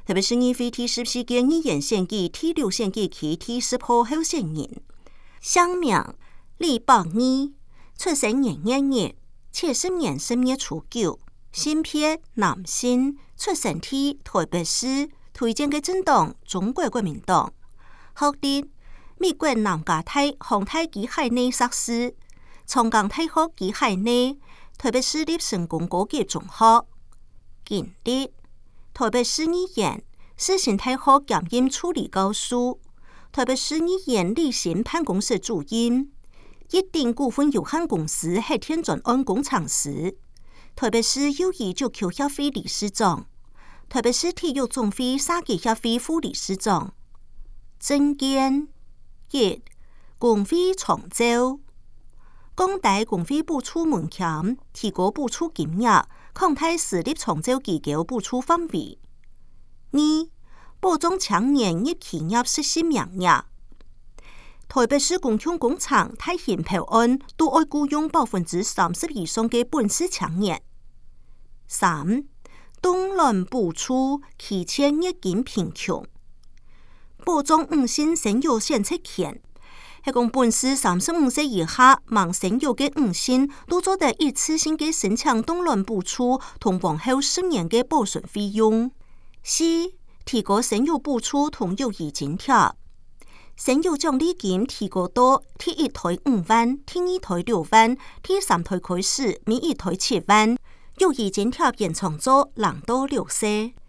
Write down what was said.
特别是议会第14届议员选举第6选举区第10号候选人，姓名李博义，出生年1月，70年10月初9，性别男性，出生地台北市，推荐嘅政党中国国民党，学历美國南加大航太機械內碩士，長江大學機械內，台北市立成功高級中學，經歷台北市議員，世新大學檢驗處理教授，台北市議員例行辦公室主任，一定股份有限公司係天專案工程師，台北市友誼足球協會理事長，台北市體育總會沙基協會副理事長，政見1. 公費長照，降低公費補助門檻，提高補助金額，擴大私立長照機構補助範圍。2. 保障青年入企業實習名額。台北市公共工廠大型標案都愛僱用30%以上嘅本市青年。3. 動亂補助提前日間貧窮。保障5星生育選擇權，係講本市35歲以下盲生育嘅5星都做得一次性嘅申請動亂補助同往後10年嘅保存費用。4. 提高生育補助同育兒津貼，生育獎勵金提高到第1胎5萬，第2胎6萬，第3胎開始每1胎7萬，育兒津貼延長到2到6歲。